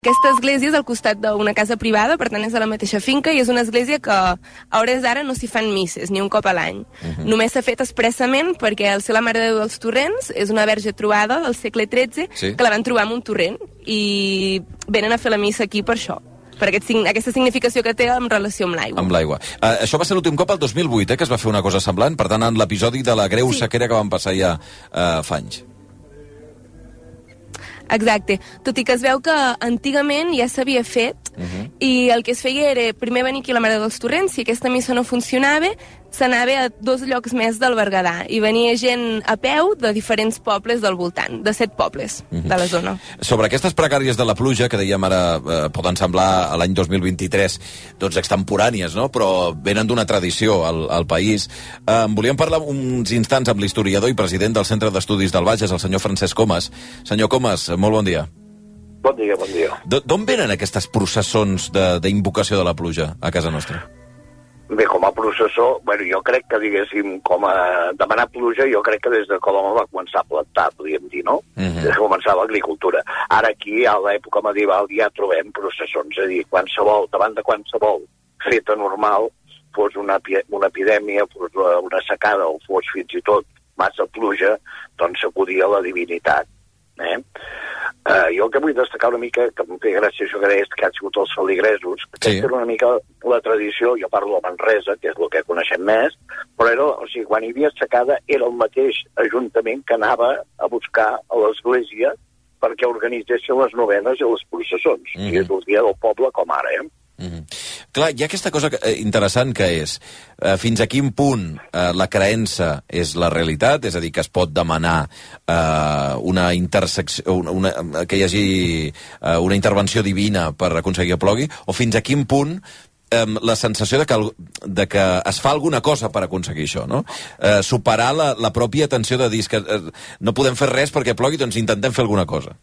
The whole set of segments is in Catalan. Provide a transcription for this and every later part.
Aquesta església és al costat d'una casa privada, per tant és a la mateixa finca, i és una església que a hores d'ara no s'hi fan misses, ni un cop a l'any. Només s'ha fet expressament perquè el ser la Mare de Déu dels Torrents és una verge trobada del segle XIII, que la van trobar en un torrent, i venen a fer la missa aquí per això, per aquesta significació que té en relació amb l'aigua. Amb l'aigua. Això va ser l'últim cop, el 2008, que es va fer una cosa semblant, per tant, en l'episodi de la greu sequera que van passar ja fa anys. Exacte, tot i que es veu que antigament ja s'havia fet i el que es feia era primer venir aquí a la Mare dels Torrents, si aquesta missa no funcionava, s'anava a 2 llocs més del Berguedà i venia gent a peu de diferents pobles del voltant, de 7 pobles de la zona. Sobre aquestes precàries de la pluja, que dèiem ara poden semblar a l'any 2023 doncs extemporànies, no? Però venen d'una tradició al país. Volíem parlar uns instants amb l'historiador i president del Centre d'Estudis del Bages, el senyor Francesc Comas. Senyor Comas, molt bon dia. Bon dia, bon dia. D'on venen aquestes processons d'invocació de la pluja a casa nostra? Bé, com a processó, bueno, jo crec que, diguéssim, com a demanar pluja, jo crec que des de que l'home va començar a plantar, podríem dir, no? Des que començava l'agricultura. Ara aquí, a l'època medieval, ja trobem processons, és a dir, davant de qualsevol feta normal, fos una epidèmia, fos una secada o fos fins i tot massa pluja, doncs s'acudia a la divinitat. Jo el que vull destacar una mica, que em feia gràcia això que deies, que han sigut els feligresos, que era una mica la tradició, jo parlo de Manresa, que és el que coneixem més, però era, o sigui, quan hi havia secada era el mateix ajuntament que anava a buscar a l'església perquè organitzessin les novenes i les processons. I és el dia del poble com ara, Clar, hi ha aquesta cosa interessant que és fins a quin punt la creença és la realitat, és a dir, que es pot demanar una intersecció, que hi hagi una intervenció divina per aconseguir que plogui, o fins a quin punt la sensació de que es fa alguna cosa per aconseguir això, no? Superar la pròpia tensió de dir que no podem fer res perquè plogui, doncs intentem fer alguna cosa.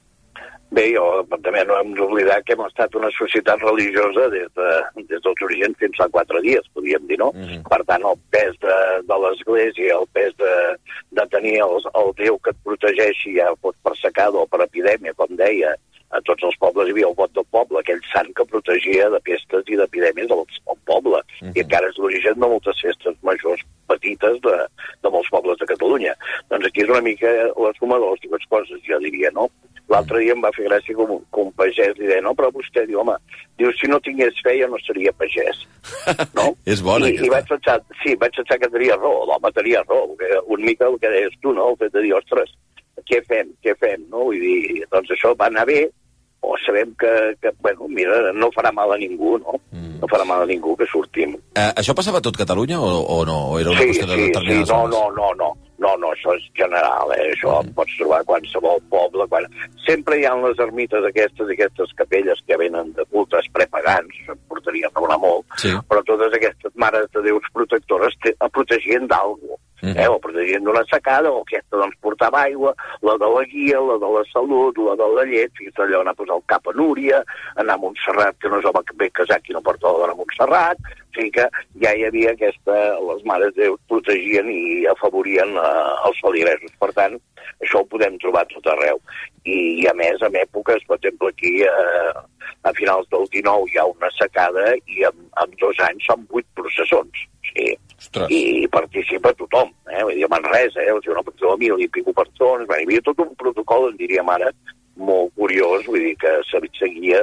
Bé, també no hem d'oblidar que hem estat una societat religiosa des dels orígens fins a 4 dies, podríem dir, no? Per tant, el pes de l'Església, el pes de tenir el Déu que et protegeixi, ja fos per secada o per epidèmia, com deia, a tots els pobles hi havia el vot del poble, aquell sant que protegia de pestes i d'epidèmies al poble. I encara és l'origen de moltes festes majors petites de molts pobles de Catalunya. Doncs aquí és una mica la suma de les dues coses, jo diria, no? L'altre dia em va fer gràcia que un pagès li deia, no, però vostè diu, home, si no tingués fe jo no seria pagès, no? És bona, I vaig pensar que tenia raó, l'home tenia raó, una mica el que deies tu, no? El fet de dir, ostres, què fem, no? Vull dir, doncs això va anar bé, o sabem que bueno, mira, no farà mal a ningú, no? No farà mal a ningú que sortim. Això passava a tot Catalunya o no? O era una qüestió de determinades zones? No, això és general, això em pots trobar a qualsevol poble. Sempre hi ha les ermites aquestes capelles que venen de cultes prepagans, em portaria a raonar molt, però totes aquestes mares de Déus protectores protegien d'algú. O protegien d'una secada, o aquesta doncs portava aigua, la de la guia, la de la salut, la de la llet, fins allò anar a posar el cap a Núria, anar a Montserrat, que no és home que ve casat qui no porta la dona a Montserrat, o sigui que ja hi havia les mares de Déu protegien i afavorien els feligresos. Per tant, això ho podem trobar tot arreu. I a més, en èpoques, per exemple, aquí a finals del 19 hi ha una secada i en 2 anys són 8 processons. Sí. I participa tothom, vull dir, a Manresa, una persona, 1.000 i pico persones, hi havia tot un protocol, en diríem ara, molt curiós, vull dir, que se seguia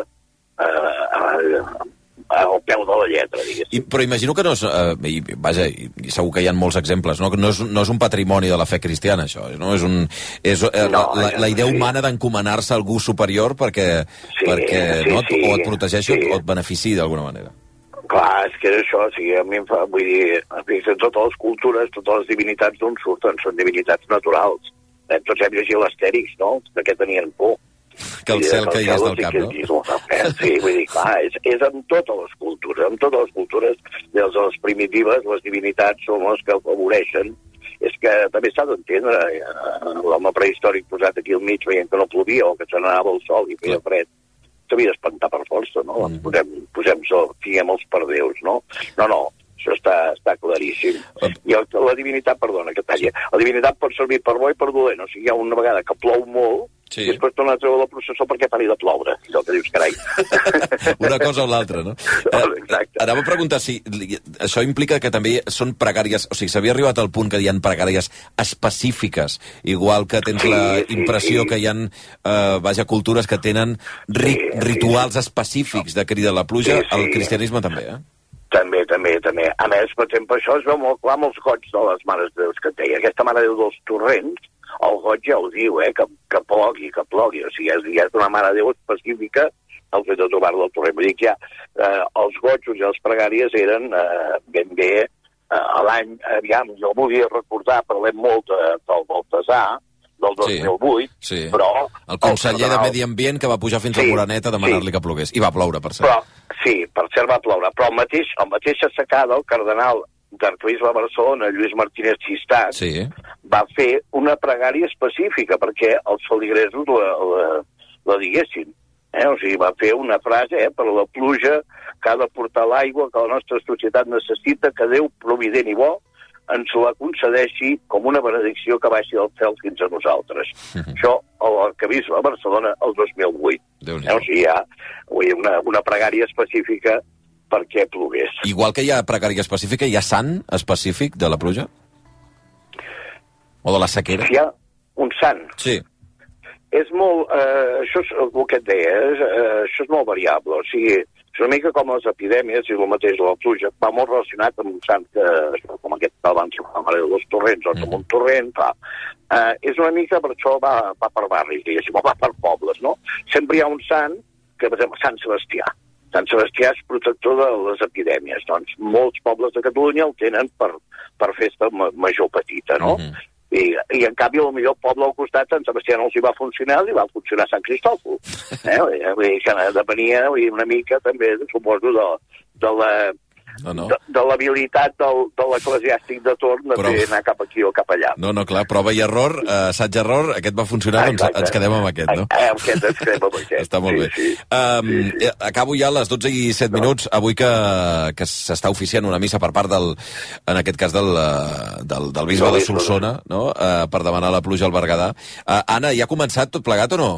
al peu de la lletra, diguéssim. Però imagino que no és... vaja, segur que hi ha molts exemples, no? No és un patrimoni de la fe cristiana, això, no? És la idea humana d'encomanar-se a algú superior perquè o et protegeixi o et benefici d'alguna manera. Clar, és que és això, a mi em fa, vull dir, totes les cultures, totes les divinitats d'on surten, són divinitats naturals. Tots hem llegit l'Astèrix, no?, de què tenien por. Que el cel caigués del cap, no? Sí, vull dir, clar, és en totes les cultures, des de les primitives, les divinitats són les que afavoreixen. És que també s'ha d'entendre, l'home prehistòric posat aquí al mig veient que no plovia o que se n'anava el sol i feia fred, s'havia d'espantar per força, no? Posem-nos, figuem-los per Déus, no? No, Això està claríssim. I la divinitat, perdona, que talli, la divinitat pot servir per bo i per dolent. O sigui, hi ha una vegada que plou molt, i després torna a treure la processó perquè pari de ploure. Allò que dius, carai. Una cosa o l'altra, no? Exacte. Anava a preguntar si això implica que també són pregàries, o sigui, s'havia arribat al punt que hi ha pregàries específiques, igual que tens la impressió que hi ha, cultures que tenen rituals específics de crida a la pluja, el cristianisme també, També. A més, per exemple, això es veu molt clar amb els goig de les Mares de Déu que et deia. Aquesta Mare de Déu dels Torrents, el goig ja ho diu, que plogui. O sigui, ja és una Mare de Déu específica el fet de trobar-la al torrent. Vull dir que els gotjos i les pregàries eren ben bé a l'any, aviam, jo volia recordar, parlem molt del Baltasar, del 2008, però... El conseller de Medi Ambient que va pujar fins a Moranet a demanar-li que plogués. I va ploure, per cert. Per cert va ploure. Però el mateix assecada, el cardenal d'Arquebisbe de Barcelona, Lluís Martínez Xistat, va fer una pregària específica perquè els feligresos la diguessin. O sigui, va fer una frase per la pluja que ha de portar l'aigua que la nostra societat necessita, que Déu provident i bo ens la concedeixi com una benedicció que baixi del cel fins a nosaltres. Això a l'Arquebisbe de Barcelona el 2008. O sigui, hi ha una pregària específica perquè plogués. Igual que hi ha pregària específica, hi ha sant específic de la pluja? O de la sequera? Hi ha un sant? Sí. És molt... això és el que et deia, això és molt variable. O sigui, és una mica com les epidèmies i el mateix la pluja. Va molt relacionat amb un sant com aquest que van ser la Mare dels Torrents, o com un torrent, és una mica, per això va per barris, diguéssim, o va per pobles, no? Sempre hi ha un sant, que per exemple, Sant Sebastià. Sant Sebastià és protector de les epidèmies. Doncs molts pobles de Catalunya el tenen per festa major petita, no? I en canvi, potser el poble al costat, Sant Sebastià no els hi va funcionar, li va funcionar Sant Cristòfol. Vull dir que depenia una mica, també, suposo, de l'habilitat de l'eclesiàstic de torn de fer anar cap aquí o cap allà. No, clar, prova i error, assaig-error, aquest va funcionar, doncs ens quedem amb aquest, no? Aquest ens quedem amb aquest. Està molt bé. Acabo ja a les 12 i 7 minuts, avui que s'està oficiant una missa per part en aquest cas del bisbe de Solsona, no?, per demanar la pluja al Berguedà. Anna, ja ha començat tot plegat o no?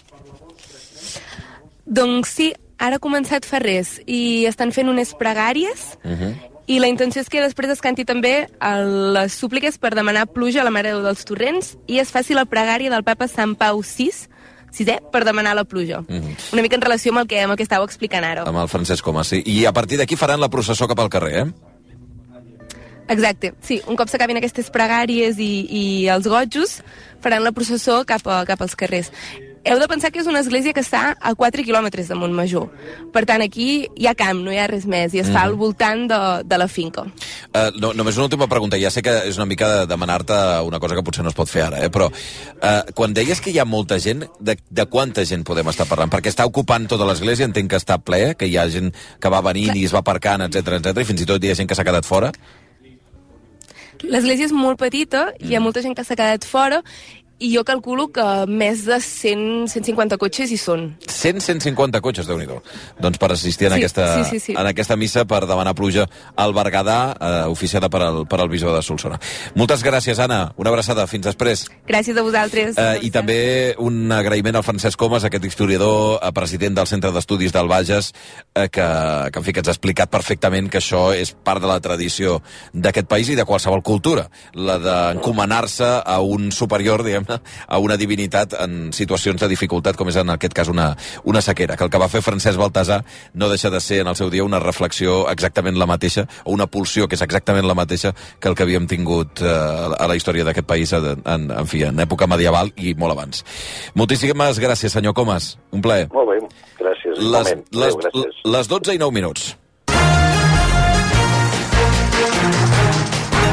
Doncs sí, ara ha començat fa res i estan fent unes pregàries i la intenció és que després es canti també les súpliques per demanar pluja a la Mare de Déu dels Torrents i es faci la pregària del papa Sant Pau VI per demanar la pluja. Una mica en relació amb el que estàveu explicant ara. Amb el Francesc Comas, sí. I a partir d'aquí faran la processó cap al carrer, Exacte, sí. Un cop s'acabin aquestes pregàries i els gotjos, faran la processó cap als carrers. Heu de pensar que és una església que està a 4 quilòmetres de Montmajor. Per tant, aquí hi ha camp, no hi ha res més, i es fa al voltant de la finca. Només una última pregunta. Ja sé que és una mica de demanar-te una cosa que potser no es pot fer ara, però quan deies que hi ha molta gent, de quanta gent podem estar parlant? Perquè està ocupant tota l'església, entenc que està ple, que hi ha gent que va venint i es va aparcant, etc, i fins i tot hi ha gent que s'ha quedat fora? L'església és molt petita, hi ha molta gent que s'ha quedat fora, i jo calculo que més de 150 cotxes hi són. 150 cotxes, Déu-n'hi-do. Doncs per assistir en aquesta missa per demanar pluja al Berguedà, oficiada per al bisbe de Solsona. Moltes gràcies, Anna. Una abraçada. Fins després. Gràcies a vosaltres. I també un agraïment al Francesc Comas, aquest historiador, president del Centre d'Estudis del Bages, que en fi, que ens ha explicat perfectament que això és part de la tradició d'aquest país i de qualsevol cultura, la d'encomanar-se a un superior, diguem, a una divinitat en situacions de dificultat, com és en aquest cas una sequera, que el que va fer Francesc Baltasar no deixa de ser en el seu dia una reflexió exactament la mateixa, o una pulsió que és exactament la mateixa que el que havíem tingut a la història d'aquest país en època medieval i molt abans. Moltíssimes gràcies, senyor Comas. Un plaer. Molt bé, gràcies. Les 12 i 9 minuts. I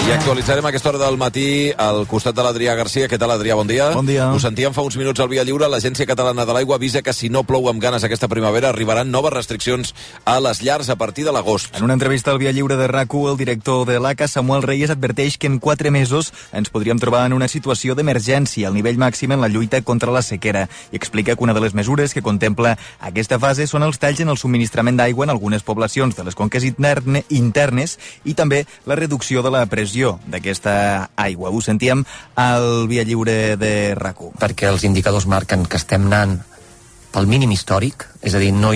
I actualitzarem a aquesta hora del matí al costat de l'Adrià Garcia. Què tal, Adrià? Bon dia. Bon dia. Ho sentíem fa uns minuts al Via Lliure. L'Agència Catalana de l'Aigua avisa que si no plou amb ganes aquesta primavera arribaran noves restriccions a les llars a partir de l'agost. En una entrevista al Via Lliure de RAC1, el director de l'ACA, Samuel Reyes, adverteix que en 4 mesos ens podríem trobar en una situació d'emergència al nivell màxim en la lluita contra la sequera i explica que una de les mesures que contempla aquesta fase són els talls en el subministrament d'aigua en algunes poblacions de les conques internes i també la reducció de la pressió d'aquesta aigua. Ho sentíem al Via Lliure de RAC1. Perquè els indicadors marquen que estem anant pel mínim històric, és a dir, no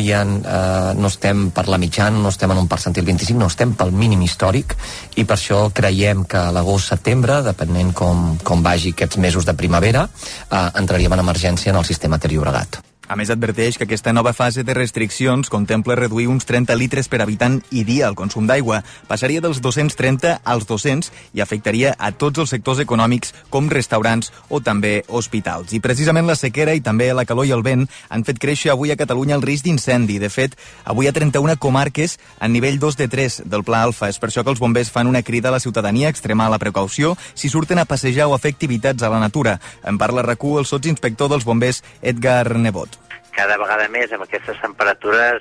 estem per la mitjana, no estem en un percentil 25, no, estem pel mínim històric, i per això creiem que a l'agost-setembre, depenent com vagi aquests mesos de primavera, entraríem en emergència en el sistema Ter Llobregat. A més, adverteix que aquesta nova fase de restriccions contempla reduir uns 30 litres per habitant i dia el consum d'aigua. Passaria dels 230 als 200 i afectaria a tots els sectors econòmics com restaurants o també hospitals. I precisament la sequera i també la calor i el vent han fet créixer avui a Catalunya el risc d'incendi. De fet, avui hi ha 31 comarques en nivell 2 de 3 del Pla Alfa. És per això que els bombers fan una crida a la ciutadania a extremar la precaució si surten a passejar o a fer activitats a la natura. En parla RAC1 el sotsinspector dels bombers, Edgar Nebot. Cada vegada més amb aquestes temperatures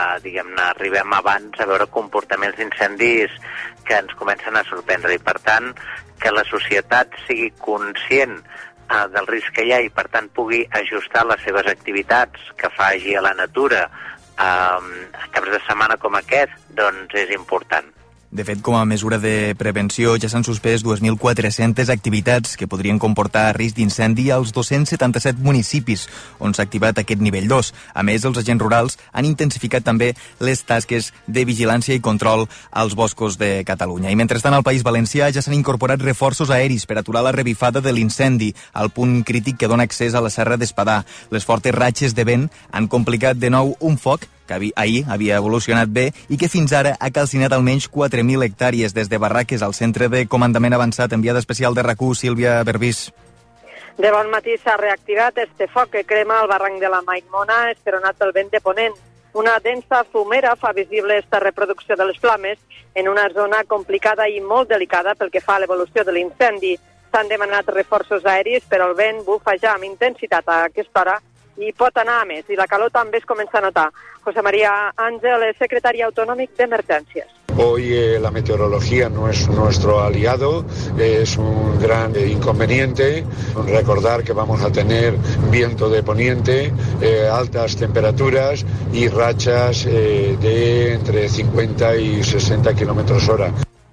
arribem abans a veure comportaments d'incendis que ens comencen a sorprendre i per tant que la societat sigui conscient del risc que hi ha i per tant pugui ajustar les seves activitats que faci a la natura a caps de setmana com aquest, doncs és important. De fet, com a mesura de prevenció, ja s'han suspès 2.400 activitats que podrien comportar risc d'incendi als 277 municipis on s'ha activat aquest nivell 2. A més, els agents rurals han intensificat també les tasques de vigilància i control als boscos de Catalunya. I mentrestant, al País Valencià ja s'han incorporat reforços aeris per aturar la revifada de l'incendi al punt crític que dona accés a la Serra d'Espadà. Les fortes ratxes de vent han complicat de nou un foc que ahir havia evolucionat bé i que fins ara ha calcinat almenys 4.000 hectàrees des de barraques al centre de comandament avançat. Enviada especial de RAC1, Sílvia Berbís. De bon matí s'ha reactivat este foc que crema el barranc de la Maimona, esperonat pel vent de ponent. Una densa fumera fa visible esta reproducció de les flames en una zona complicada i molt delicada pel que fa a l'evolució de l'incendi. S'han demanat reforços aeris, però el vent bufa ja amb intensitat a aquesta hora i pot anar a més, i la calor també es comença a notar. José María Ángel es secretario autonómico de emergencias. Hoy la meteorología no es nuestro aliado, es un gran inconveniente. Recordar que vamos a tener viento de poniente, altas temperaturas y rachas de entre 50 y 60 kilómetros hora.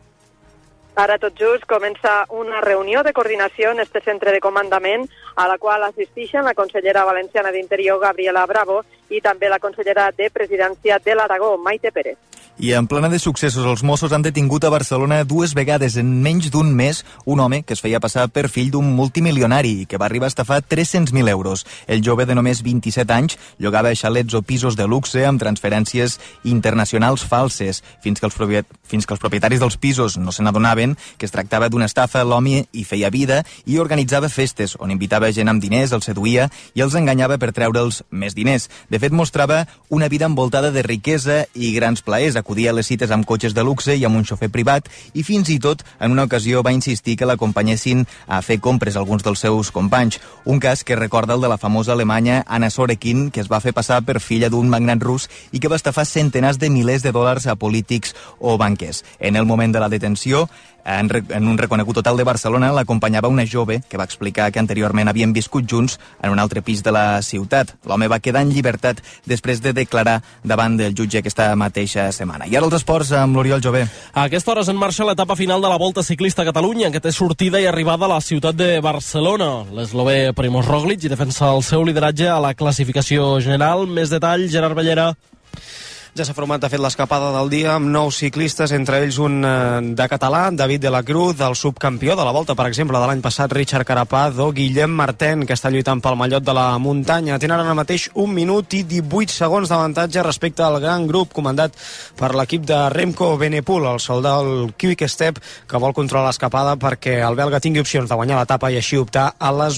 Ara tot just comença una reunió de coordinació en este centre de comandament a la qual assisteixen la consellera valenciana d'Interior, Gabriela Bravo, i també la consellera de Presidència de l'Aragó, Maite Pérez. I en plena de successos, els Mossos han detingut a Barcelona 2 vegades en menys d'un mes un home que es feia passar per fill d'un multimilionari i que va arribar a estafar 300.000 euros. El jove de només 27 anys llogava xalets o pisos de luxe amb transferències internacionals falses. Fins que els propietaris dels pisos no se n'adonaven que es tractava d'una estafa, l'home hi feia vida i organitzava festes on invitava gent amb diners, els seduïa i els enganyava per treure'ls més diners. De fet, mostrava una vida envoltada de riquesa i grans plaers. Acudia a les cites amb cotxes de luxe i amb un xofer privat i fins i tot en una ocasió va insistir que l'acompanyessin a fer compres alguns dels seus companys. Un cas que recorda el de la famosa alemanya Anna Sorokin, que es va fer passar per filla d'un magnat rus i que va estafar centenars de milers de dòlars a polítics o banquers. En el moment de la detenció, en un reconegut hotel de Barcelona, l'acompanyava una jove que va explicar que anteriorment havien viscut junts en un altre pis de la ciutat. L'home va quedar en llibertat després de declarar davant del jutge aquesta mateixa setmana. I ara els esports amb l'Oriol Jové. A aquesta hora és en marxa l'etapa final de la Volta Ciclista a Catalunya, que té sortida i arribada a la ciutat de Barcelona. L'eslové Primož Roglič defensa el seu lideratge a la classificació general. Més detall, Gerard Bellera. Ja s'ha format, de fet, l'escapada del dia amb 9 ciclistes, entre ells un de català, David de la Cruz, el subcampió de la Volta, per exemple, de l'any passat, Richard Carapaz, o Guillem Martin, que està lluitant pel mallot de la muntanya. Tenen ara mateix 1 minut i 18 segons d'avantatge respecte al gran grup comandat per l'equip de Remco Evenepoel, el soldat del Quick Step, que vol controlar l'escapada perquè el belga tingui opcions de guanyar l'etapa i així optar a les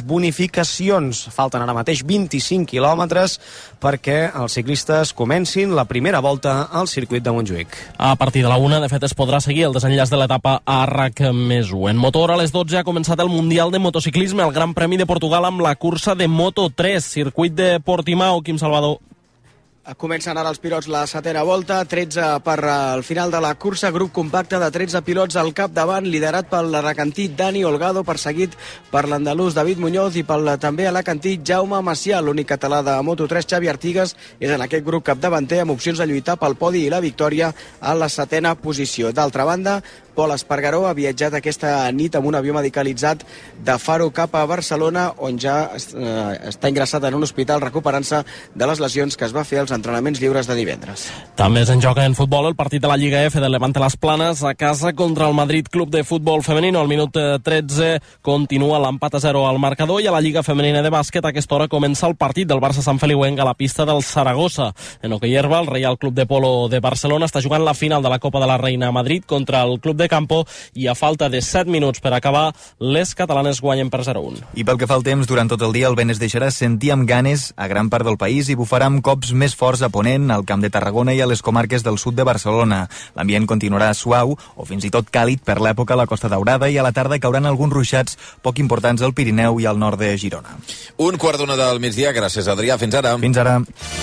bonificacions. Falten ara mateix 25 quilòmetres perquè els ciclistes comencin la primera volta volta al circuit de Montjuïc. A partir de la 1, de fet, es podrà seguir el desenllaç de l'etapa a RAC+1. En motor, a les 12 ha començat el Mundial de Motociclisme, el Gran Premi de Portugal amb la cursa de Moto3, circuit de Portimao. Quim Salvador. Comencen ara els pilots la setena volta, 13 per al final de la cursa, grup compacte de 13 pilots al capdavant, liderat pel aracantí Dani Olgado, perseguit per l'andalús David Muñoz i pel també alacantí Jaume Macià. L'únic català de Moto3, Xavi Artigas, és en aquest grup capdavanter amb opcions de lluitar pel podi i la victòria a la setena posició. D'altra banda, Pol Espargaró ha viatjat aquesta nit amb un avió medicalitzat de Faro cap a Barcelona, on ja està ingressat en un hospital recuperant-se de les lesions que es va fer als entrenaments lliures de divendres. També es en joca en futbol el partit de la Lliga F del Levante Las Planes a casa contra el Madrid Club de Futbol Femenino. Al minut 13 continua l'empat a 0 al marcador i a la Lliga Femenina de Bàsquet a aquesta hora comença el partit del Barça Sant Feliuenc a la pista del Saragossa. En hoquei herba, el Real Club de Polo de Barcelona està jugant la final de la Copa de la Reina a Madrid contra el Club de Campo i a falta de 7 minuts per acabar, les catalanes guanyen per 0-1. I pel que fa al temps, durant tot el dia el vent es deixarà sentir amb ganes a gran part del país i bufarà amb cops més forts a Ponent, al Camp de Tarragona i a les comarques del sud de Barcelona. L'ambient continuarà suau o fins i tot càlid per l'època a la Costa Daurada i a la tarda cauran alguns ruixats poc importants al Pirineu i al nord de Girona. 1:15 del migdia. Gràcies, Adrià. Fins ara. Fins ara.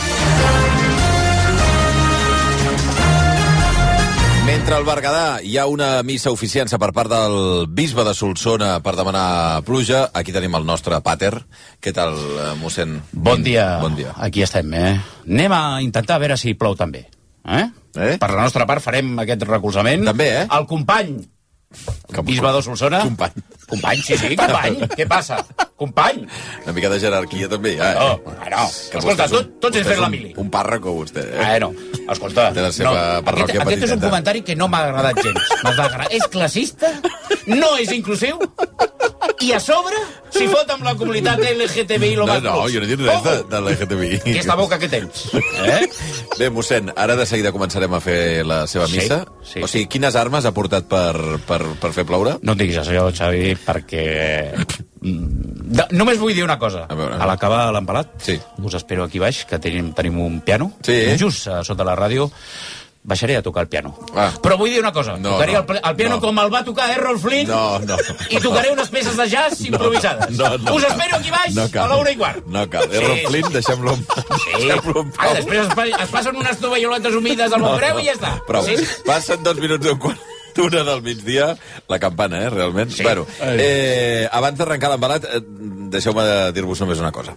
Mentre al Berguedà hi ha una missa oficiança per part del bisbe de Solsona per demanar pluja, aquí tenim el nostre pàter. Què tal, mossèn? Bon dia. Bon dia. Aquí estem, Anem a intentar a veure si plou també. Per la nostra part farem aquest recolzament. També, El company, el bisbe de Solsona. Company, sí, company. Què passa? Company. Una mica de jerarquia també. No. Escolta, tots hem fet la mili. Un pàrroco, vostè. Escolta. Té la seva parròquia petiteta. Aquest és un comentari que no m'ha agradat gens. És classista, no és inclusiu, i a sobre s'hi fot amb la comunitat LGTBI. No, jo no he dit res de LGTBI. Aquesta boca que tens. Bé, mossèn, ara de seguida començarem a fer la seva missa. O sigui, quines armes ha portat per fer ploure? No et diguis això, Xavi, perquè... Només vull dir una cosa. A l'acabar l'empalat, us espero aquí baix, que tenim un piano, just sota la ràdio. Baixaré a tocar el piano. Però vull dir una cosa. Tocaré el piano com el va tocar Errol Flynn i tocaré unes peces de jazz improvisades. Us espero aquí baix a l'1:15. No cal. Errol Flynn, deixem-lo en pau. Després es passen unes tovalloletes humides al Montbreu i ja està. Però passen 2 minuts d'un quart d'una del migdia, la campana, realment. Bueno, abans d'arrencar l'embalat, deixeu-me dir-vos només una cosa.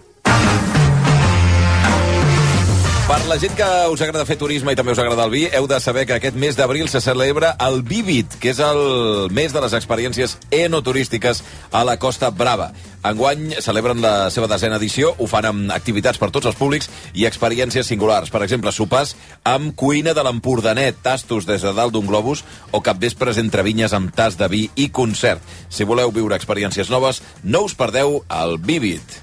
Per la gent que us agrada fer turisme i també us agrada el vi, heu de saber que aquest mes d'abril se celebra el Vivit, que és el mes de les experiències enoturístiques a la Costa Brava. Enguany celebren la seva 10ª edició, ho fan amb activitats per tots els públics i experiències singulars. Per exemple, sopars amb cuina de l'Empordanet, tastos des de dalt d'un globus o capvespres entre vinyes amb tas de vi i concert. Si voleu viure experiències noves, no us perdeu el Vivit.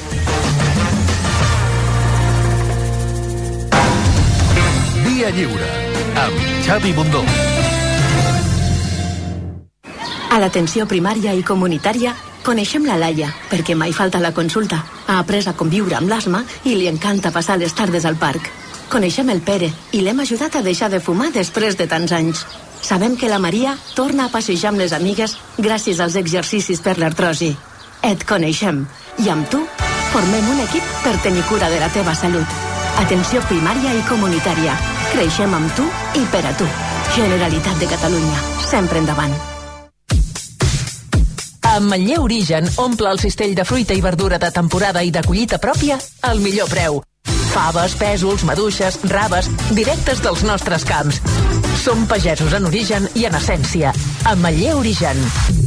Via Lliure, amb Xavi Bundó. A l'atenció primària i comunitària coneixem la Laia, perquè mai falta la consulta. Ha après a conviure amb l'asma i li encanta passar les tardes al parc. Coneixem el Pere i l'hem ajudat a deixar de fumar després de tants anys. Sabem que la Maria torna a passejar amb les amigues gràcies als exercicis per l'artrosi. Et coneixem i amb tu formem un equip per tenir cura de la teva salut. Atenció primària i comunitària. Creixem amb tu i per a tu. Generalitat de Catalunya. Sempre endavant. Amb Manlleu Origen omple el cistell de fruita i verdura de temporada i de collita pròpia al millor preu. Faves, pèsols, maduixes, raves, directes dels nostres camps. Som pagesos en origen i en essència. Amb Manlleu Origen.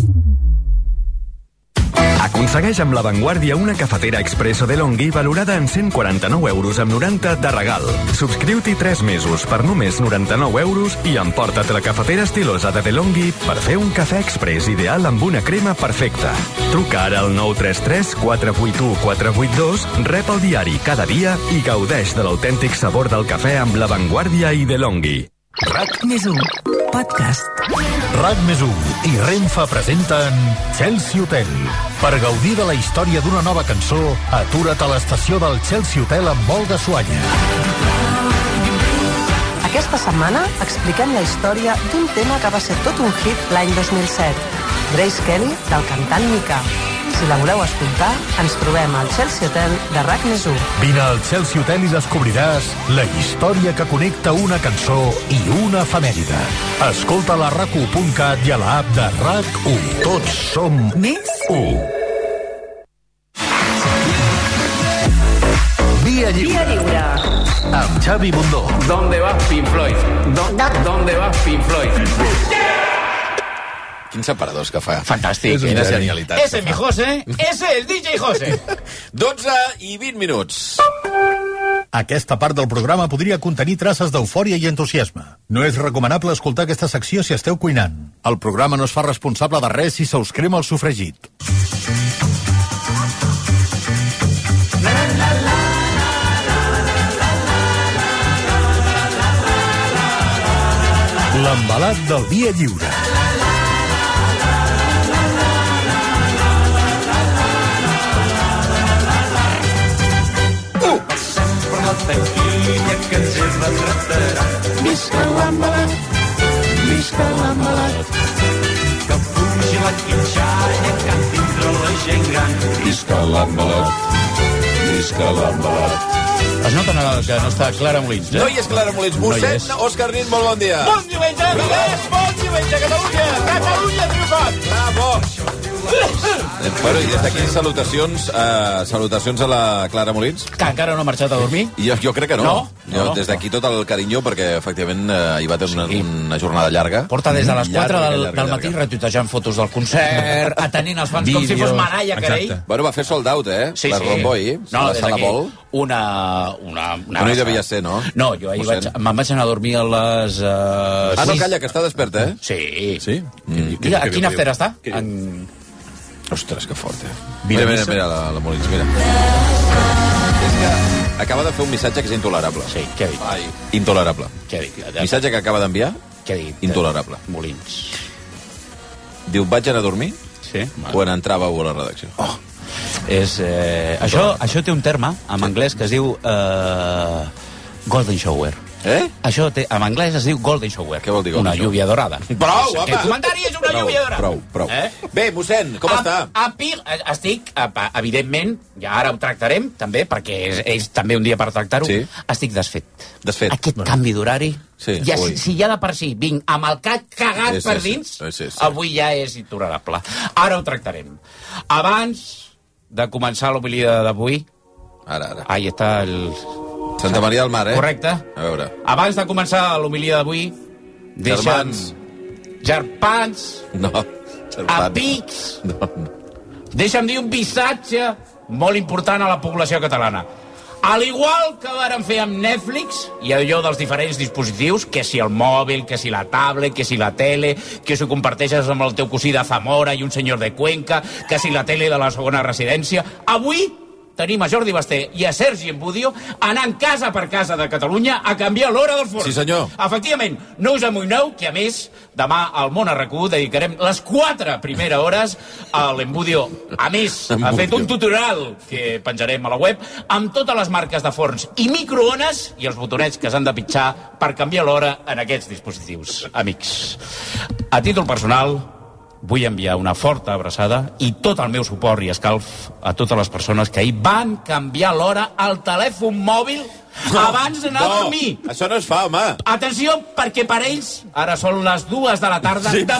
Aconsegueix amb La Vanguardia una cafetera expresso DeLonghi valorada en 149 euros amb 90 de regal. Subscriu-t'hi 3 mesos per només 99 euros i emporta't la cafetera estilosa de DeLonghi per fer un cafè express ideal amb una crema perfecta. Truca ara al 933 481 482, rep el diari cada dia i gaudeix de l'autèntic sabor del cafè amb La Vanguardia i DeLonghi. RAC+1 Podcast. RAC+1 i Renfe presenten Chelsea Hotel. Per gaudir de la història d'una nova cançó, atura't a l'estació del Chelsea Hotel amb Olga Suanya. Aquesta setmana expliquem la història d'un tema que va ser tot un hit l'any 2007. Grace Kelly, del cantant Mika. Si la voleu escoltar, ens trobem al Chelsea Hotel de RAC+1. Vine al Chelsea Hotel i descobriràs la història que connecta una cançó i una efemèride. Escolta-la a RAC1.cat i a l'app de RAC1. Tots som més 1. Via Lliure. Amb Xavi Bundó. ¿Dónde vas, Pink Floyd? ¿Dónde vas, Pink Floyd? Quins separadors que fa. Fantàstic. Quina genialitat. Ese mi José, ese el DJ José. 12 i 20 minuts. Aquesta part del programa podria contenir traces d'eufòria i entusiasme. No és recomanable escoltar aquesta secció si esteu cuinant. El programa no es fa responsable de res si se us crema el sofregit. L'embalat del Via Lliure. Taquilla que ens retratarà. Visca l'embalat, visca l'embalat. Que pugi la quitxalla, canti entre la gent gran. Visca l'embalat, visca l'embalat. Es nota que no està Clara Molins, No hi és Clara Molins. Mossèn Òscar Nin, molt bon dia. Bon diumenge, amigues! Bon diumenge, Catalunya! Catalunya triomfant! Bravo! Bueno, i des d'aquí salutacions a la Clara Molins. Que encara no ha marxat a dormir? Jo crec que no. Des d'aquí tot el carinyo, perquè efectivament hi va tenir una jornada llarga. Porta des de les 4 del matí retuitejant fotos del concert, atenent els fans com si fos Mariah Carey. Bueno, va fer sold out, Sí, la Romboy, no, la Sala Vol. No hi devia ser, no? No, jo ahir me'n vaig anar a dormir a les... no, calla, que està desperta, Sí. Sí? Mira, a quin after està? Ostres, que fort, Mira la Molins, mira. És que acaba de fer un missatge que és intolerable. Sí, què ha dit? Intolerable. Què ha dit? Missatge que acaba d'enviar? Què ha dit? Intolerable. Molins. Diu, vaig anar a dormir? Sí. Quan entrava a la redacció. Això té un terme, en anglès, que es diu golden shower. Això en anglès es diu golden shower. Què vol dir una lluvia dorada. Prou, home! Aquest comentari és una lluvia dorada. Prou. Bé, mossèn, com està? Estic, evidentment, ja ara ho tractarem, també, perquè és també un dia per tractar-ho, estic desfet. Aquest canvi d'horari, si ja de per si vinc amb el cap cagat per dins, avui ja és intolerable. Ara ho tractarem. Abans de començar l'homilia d'avui, ahí està el... Santa Maria del Mar, Correcte. A veure. Abans de començar l'homilia d'avui, deixa'm... Germans. No. Amics. No. Deixa'm dir un missatge molt important a la població catalana. Al igual que vàrem fer amb Netflix i allò dels diferents dispositius, que si el mòbil, que si la tablet, que si la tele, que si ho comparteixes amb el teu cosí de Zamora i un senyor de Cuenca, que si la tele de la segona residència, avui tenim a Jordi Basté i a Sergi Embudio anant casa per casa de Catalunya a canviar l'hora del forn. Sí, senyor. Efectivament, no us amoïneu, que a més, demà al Món RAC1 dedicarem les 4 primeres hores a l'Embudio. A més, ha fet un tutorial que penjarem a la web amb totes les marques de forns i microones i els botonets que s'han de pitjar per canviar l'hora en aquests dispositius. Amics, a títol personal, vull enviar una forta abraçada i tot el meu suport i escalf a totes les persones que ahir van canviar l'hora al telèfon mòbil abans d'anar a dormir. Això no es fa, home. Atenció, perquè per ells ara són les 2 de la tarda de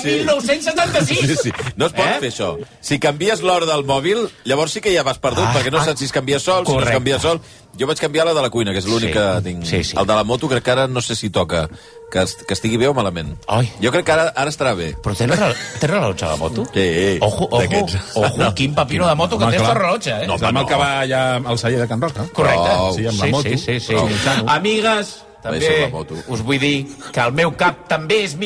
1976. Sí. No es pot fer això. Si canvies l'hora del mòbil, llavors sí que ja vas perdut, perquè no saps si es canvia sol, si no es canvia sol. Jo vaig canviar la de la cuina, que és l'únic que tinc. El de la moto crec que ara no sé si toca que estigui bé o malament. Jo crec que ara estarà bé. Però té rellotge a la moto? Sí. Ojo, quin papiro de moto que té el rellotge, No, vam acabar ja al celler de Can Roca. Correcte. Sí, amb la moto. Sí. Amigues, també us vull dir que el meu cap també és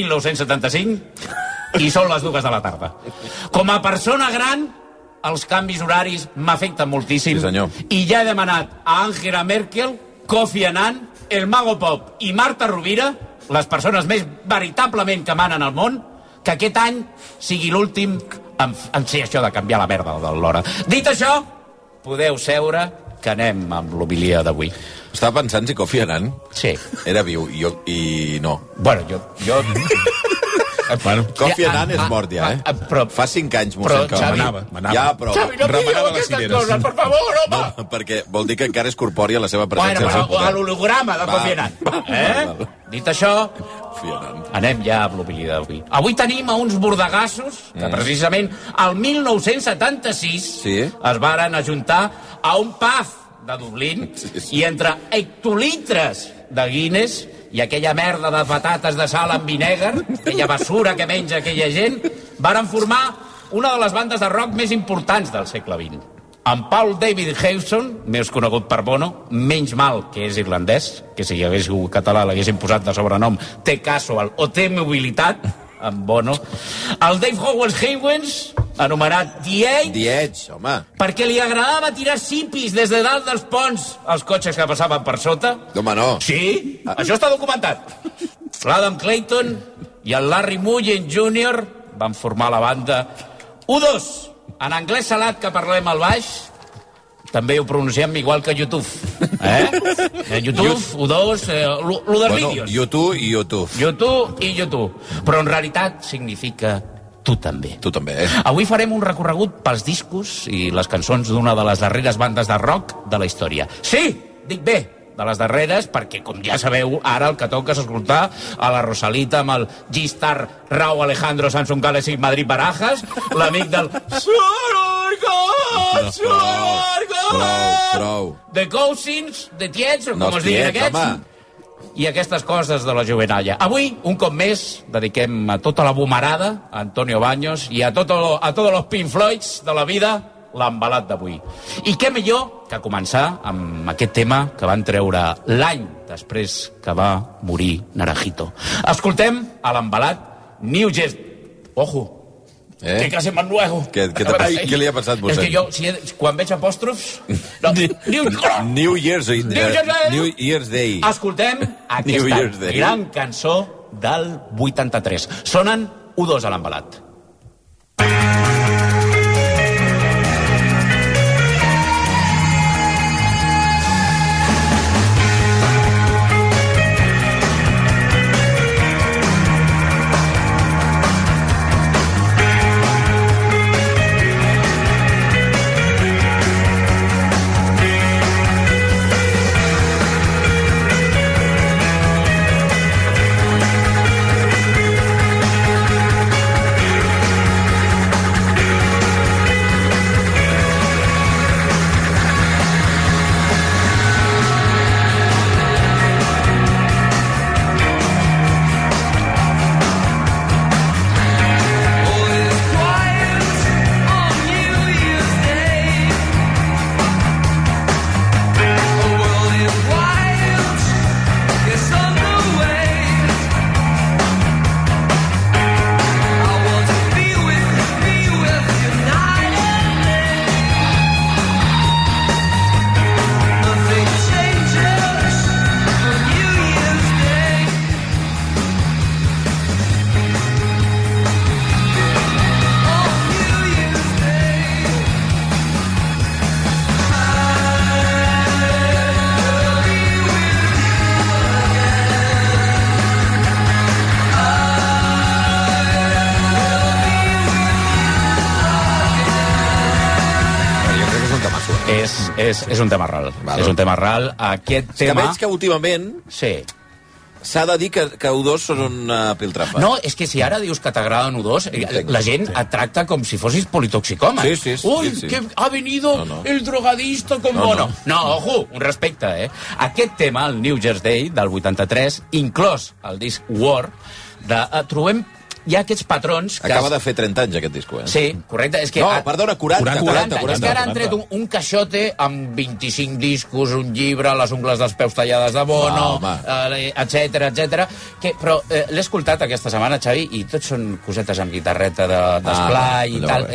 1975 i són les 2 de la tarda. Com a persona gran, els canvis horaris m'afecten moltíssim. Sí, senyor. I ja he demanat a Angela Merkel, Kofi Annan, el Mago Pop i Marta Rovira, les persones més veritablement que manen al món, que aquest any sigui l'últim en fer això de canviar la merda de l'hora. Dit això, podeu seure, que anem amb l'homilia d'avui. Estava pensant si Kofi Annan era viu, i no. Bueno, jo... Bueno, Kofi Annan és mort ja, Però fa 5 anys, mossèn, que manava. Ja, però... Xavi, no digueu aquestes coses, per favor, home! No, perquè vol dir que encara és corpòria la seva presència. Bueno, però a l'holograma de Kofi Annan. Dit això, anem ja a l'opinió d'avui. Avui tenim a uns bordegassos que precisament el 1976 es varen ajuntar a un pub de Dublín i entre hectolitres de Guinness i aquella merda de patates de sal amb vinegre, aquella basura que menja aquella gent, varen formar una de les bandes de rock més importants del segle XX. En Paul David Hewson, més conegut per Bono, menys mal que és irlandès, que si hi hagués sigut català l'haguessin posat de sobrenom Té Casual o Té Mobilitat, en Bono. El Dave Howells Haywens, anomenat The Edge, home. Perquè li agradava tirar sipis des de dalt dels ponts als cotxes que passaven per sota. Home, no. Sí, això està documentat. L'Adam Clayton i el Larry Mullen Jr. van formar la banda U2. En anglès salat que parlem al baix, també ho pronunciem igual que YouTube. YouTube, U2, lo dels vídeos. YouTube i YouTube. YouTube i YouTube. Però en realitat significa tu també. Tu també, Avui farem un recorregut pels discos i les cançons d'una de les darreres bandes de rock de la història. Sí, dic bé, de les darreres, perquè, com ja sabeu, ara el que toca és escoltar a la Rosalita amb el G-Star Raúl Alejandro Samson Gales i Madrid Barajas, l'amic del... Prou. The Cousins, The Tiets, o com es diguin aquests, i aquestes coses de la jovenalla. Avui, un cop més, dediquem a tota la bumarada, a Antonio Baños i a tots los Pink Floyds de la vida, l'embalat d'avui. I què millor que començar amb aquest tema que van treure l'any després que va morir Naranjito. Escoltem a l'embalat New Jersey. Ojo, que casi más nuevo. Què li ha passat, mossèn? És que jo, quan veig apòstrofs... New Year's Day. Escoltem aquesta gran cançó del 83. Sonen U2 a l'embalat. És un tema ral. És un tema ral. Aquest tema... Que veig que últimament... Sí. S'ha de dir que U2 són una piltrafa. No, és que si ara dius que t'agraden U2, la gent et tracta com si fossis politoxicòman. Sí. Uy, que ha venido el drogadista con Bono. No, ojo, un respecte, Aquest tema, el New Year's Day, del 83, inclòs el disc War, trobem hi ha aquests patrons... Acaba de fer 30 anys, aquest disco, Sí, correcte. És que no, perdona, 40. És que ara han tret un caixote amb 25 discos, un llibre, les ungles dels peus tallades de Bono, etcètera. Però l'he escoltat aquesta setmana, Xavi, i tots són cosetes amb guitarreta d'esplai i tal.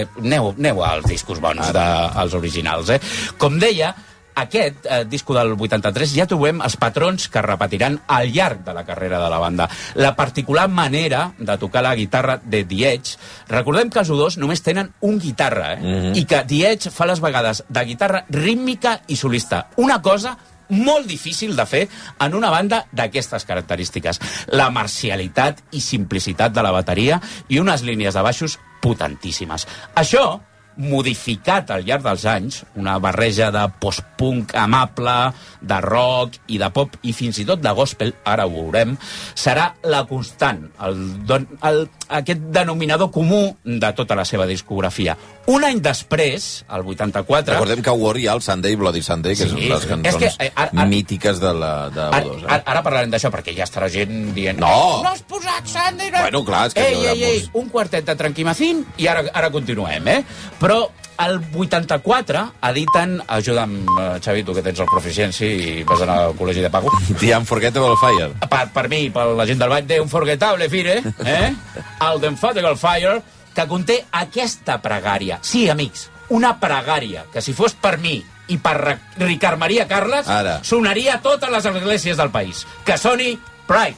Aneu als discos bons, als originals. Com deia, aquest disco del 83 ja trobem els patrons que repetiran al llarg de la carrera de la banda. La particular manera de tocar la guitarra de The Edge, recordem que els U2 només tenen un guitarra, i que The Edge fa les vegades de guitarra rítmica i solista. Una cosa molt difícil de fer en una banda d'aquestes característiques. La marcialitat i simplicitat de la bateria i unes línies de baixos potentíssimes. Això, modificat al llarg dels anys, una barreja de post-punk amable, de rock i de pop, i fins i tot de gospel, ara ho veurem, serà la constant, aquest denominador comú de tota la seva discografia. Un any després, el 84... Recordem que War hi ha el Sunday, Bloody Sunday, que són les cançons mítiques de U2. Ara parlarem d'això, perquè ja estarà gent dient... No has posat Sunday! Bueno, clar, és que... Ei, un quartet de Tranquimacín i ara continuem, Però el 84 editen... Ajuda'm, Xavi, tu que tens el Proficiency i vas anar al col·legi de pago. The Unforgettable Fire. Per mi, per la gent del ball, The Unforgettable Fire, el The Unforgettable Fire, que conté aquesta pregària. Sí, amics, una pregària, que si fos per mi i per Ricard Maria Carles, sonaria a totes les esglésies del país. Que soni Pride.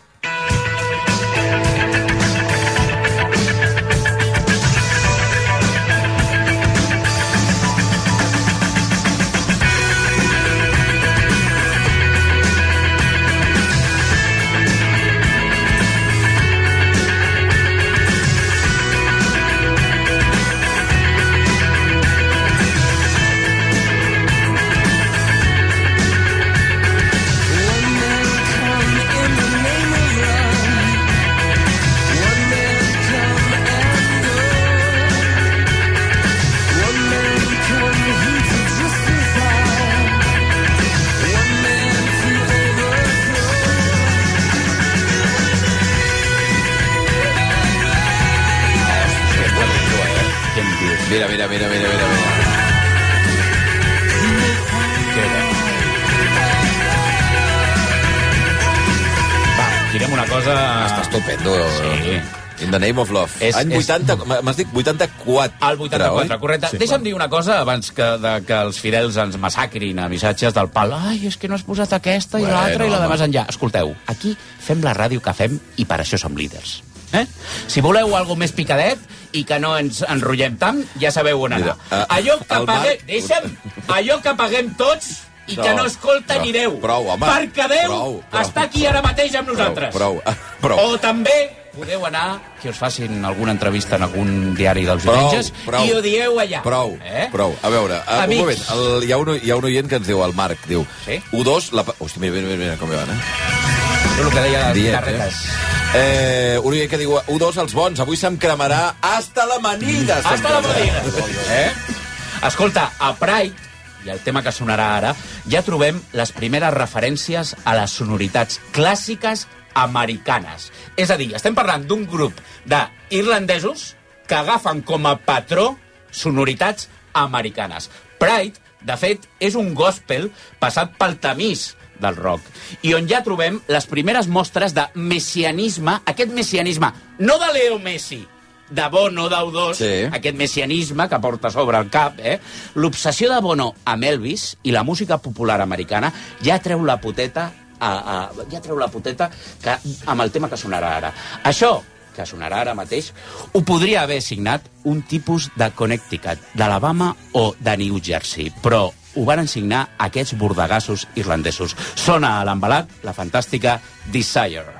Mira. Direm una cosa... Està estupendo. Sí. In the name of love. Any 80... M'has dit 84. El 84, correcte. Sí, deixa'm dir una cosa abans que els fidels ens massacrin a missatges del pal. Ai, és que no has posat aquesta i l'altra i la de més enllà. Escolteu, aquí fem la ràdio que fem i per això som líders. Si voleu alguna més picadet i que no ens enrotllem tant, ja sabeu on anar. Allò que paguem... Deixa'm! Allò que paguem tots i que no escolta ni Déu. Prou, home. Perquè Déu està aquí ara mateix amb nosaltres. Prou. O també podeu anar, que us facin alguna entrevista en algun diari dels diumenges, i ho dieu allà. Prou. A veure, un moment. Hi ha un oient que ens diu, el Marc, diu... U2... Hòstia, mira com hi van, És el que deia les carretes. Un oient que diu, U2 els bons, avui se'm cremarà hasta la manida. Hasta la manida. Escolta, a Pride, i el tema que sonarà ara, ja trobem les primeres referències a les sonoritats clàssiques americanes. És a dir, estem parlant d'un grup d'irlandesos que agafen com a patró sonoritats americanes. Pride, de fet, és un gospel passat pel tamís del rock, i on ja trobem les primeres mostres de messianisme, aquest messianisme, no de Leo Messi, de Bono, d'U2, aquest messianisme que porta sobre el cap, l'obsessió de Bono amb Elvis i la música popular americana ja treu la poteta que, amb el tema que sonarà ara. Això, que sonarà ara mateix, ho podria haver signat un tipus de Connecticut, d'Alabama o de New Jersey, però ho van signar aquests bordegassos irlandesos. Sona a l'embalat la fantàstica Desire.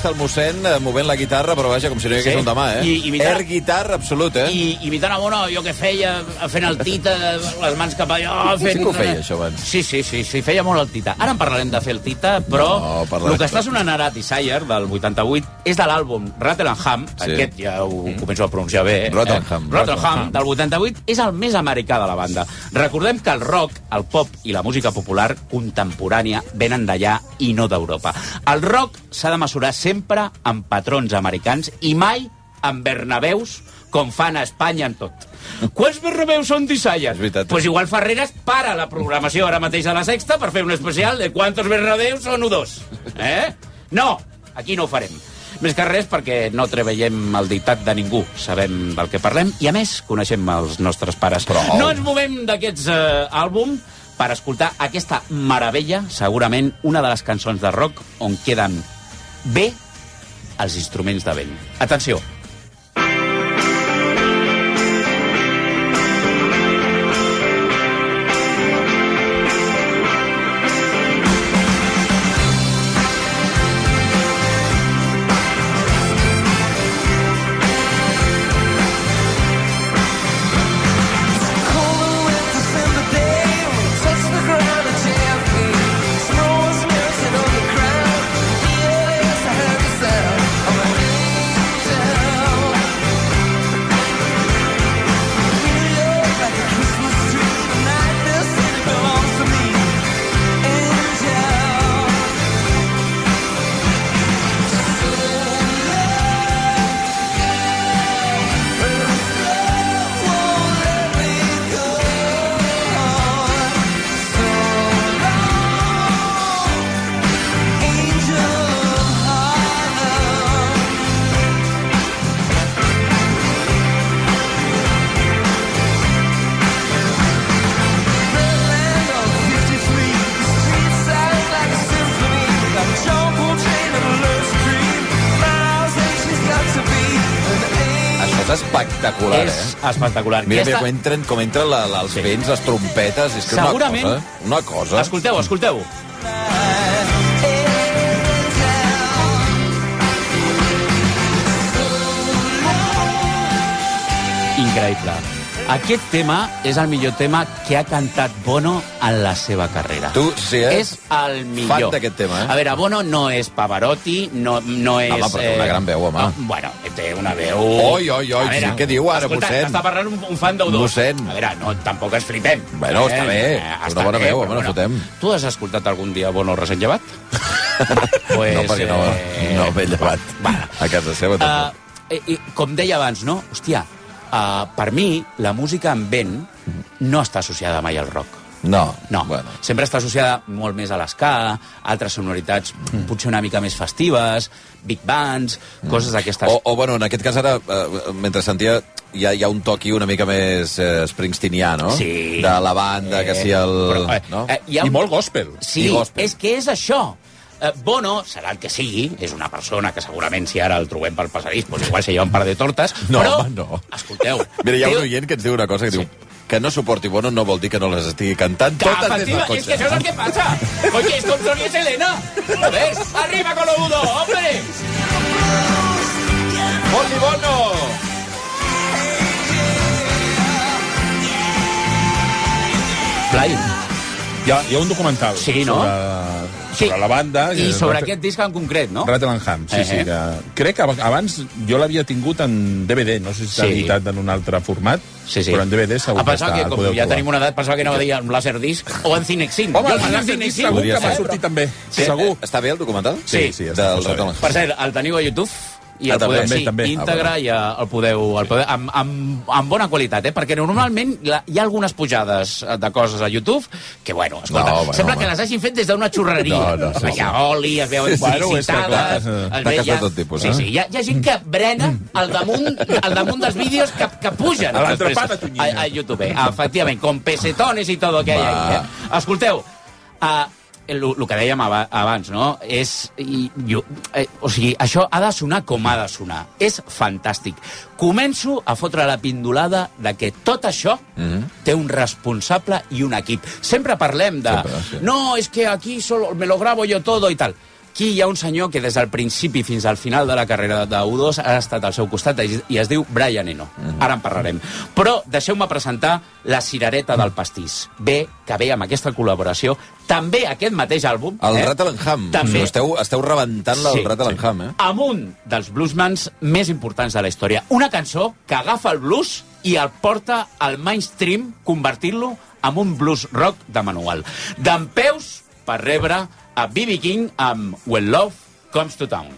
està el mossèn movent la guitarra, però vaja, com si no hi hagués un demà, Air guitar absolut, I imitant a Bono, jo que feia, fent el Tita, les mans cap allò... Sí que ho feia, això, abans. Sí, feia molt el Tita. Ara en parlarem de fer el Tita, però el que està sonant ara, Desire, del 88, és de l'àlbum Rottenham, aquest ja ho començo a pronunciar bé, Rottenham, del 88, és el més americà de la banda. Recordem que el rock, el pop i la música popular contemporània venen d'allà i no d'Europa. El rock s'ha de mesurar sempre amb patrons americans i mai amb Bernabeus, com fan a Espanya en tot. Quants Bernabeus són Desire? Pues igual Ferreras para la programació ara mateix a la Sexta per fer un especial de quantos Bernabeus són U2. No, aquí no ho farem. Més que res perquè no treveiem el dictat de ningú. Sabem del que parlem i, a més, coneixem els nostres pares. No ens movem d'aquests àlbums per escoltar aquesta meravella, segurament una de les cançons de rock on queden bé els instruments de vent. Atenció. Espectacular, és espectacular. Mira com entren els vents, les trompetes, és que és una cosa. Escolteu. Increïble. Aquest tema és el millor tema que ha cantat Bono en la seva carrera. Tu, sí, És el millor. Fan d'aquest tema, A veure, Bono no és Pavarotti, no és... Home, però té una gran veu, home. Bueno, té una veu... Oi, què diu ara, mossèn? Està parlant un fan d'U2. Mossèn. A veure, no, tampoc ens flipem. Bueno, està bé. Una bona veu, home, no fotem. Tu has escoltat algun dia Bono recent llevat? No, perquè no m'he llevat. A casa seva, tampoc. Com deia abans, no? Hòstia, per mi, la música en vent no està associada mai al rock. No. Bueno. Sempre està associada molt més a l'esca, altres sonoritats potser una mica més festives, big bands, coses d'aquestes. O, bueno, en aquest cas ara, mentre sentia, hi ha un toc una mica més springsteenià, no? Sí. De la banda, que sí el... Però, I molt gospel. Sí, és que és això. Bono, serà el que sigui, és una persona que segurament si ara el trobem pel passadís, doncs igual se lleva un par de tortes, però... Home, no. Escolteu... Mira, hi ha un oient que ens diu una cosa, que diu que no suporti Bono no vol dir que no les estigui cantant totes des del cotxe. És que això és el que passa. Oye, és com Sonia Selena. A ver, arriba con lo Udo, hombre. Oli Bono! Blai. Hi ha un documental sobre la banda. I sobre aquest disc en concret, no? Rottenham, sí. Que crec que abans jo l'havia tingut en DVD, no sé si s'ha editat en un altre format, però en DVD segur que està. Com ja tenim una edat, pensava que anava a dir en Laserdisc o en Cinexin. Home, en Cinexin segur que va sortir també. Segur. Està bé el documental? Sí. Del Rottenham. Per cert, el teniu a YouTube? I el podeu, també. íntegre, i el podeu amb bona qualitat, perquè normalment hi ha algunes pujades de coses a YouTube que, bueno, escolta, sembla que les hagin fet des d'una xurreria. Hi ha oli, es veuen publicitades... Taques de tot tipus, Sí, hi ha gent que brena al damunt dels vídeos que pugen a YouTube. Efectivament, com pesetones i tot el que hi ha. Escolteu, el que dèiem abans, no? O sigui, això ha de sonar com ha de sonar. És fantàstic. Començo a fotre la pindolada de que tot això té un responsable i un equip. Sempre parlem de... No, és que aquí solo me lo grabo yo todo i tal. Aquí hi ha un senyor que des del principi fins al final de la carrera de U2 ha estat al seu costat i es diu Brian Eno. Ara en parlarem. Però deixeu-me presentar la cirereta del pastís. Ve amb aquesta col·laboració, també aquest mateix àlbum. El Rattle and Hum. També. Esteu rebentant el Rattle and Hum, amb un dels bluesmans més importants de la història. Una cançó que agafa el blues i el porta al mainstream, convertint-lo en un blues rock de manual. Dempeus per rebre a B.B. King amb When Love Comes to Town.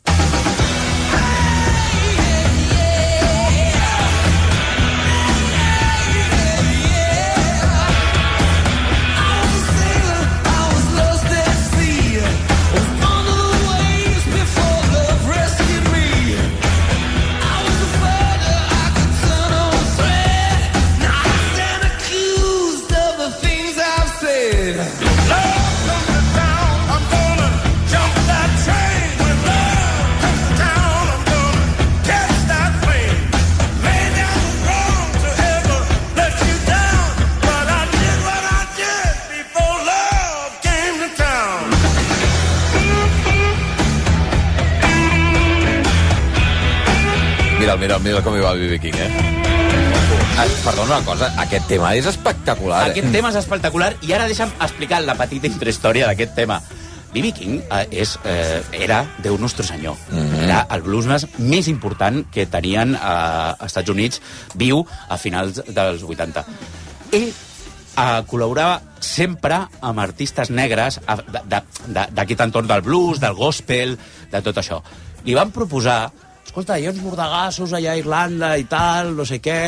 Mira com hi va B.B. King, Perdona una cosa, aquest tema és espectacular. Aquest tema és espectacular i ara deixa'm explicar la petita intrahistòria d'aquest tema. B.B. King era Déu Nostre Senyor. Era el bluesman més important que tenien als Estats Units viu a finals dels 80. Ell col·laborava sempre amb artistes negres d'aquest entorn del blues, del gospel, de tot això. Li van proposar, escolta, hi ha uns bordegassos allà a Irlanda i tal, no sé què.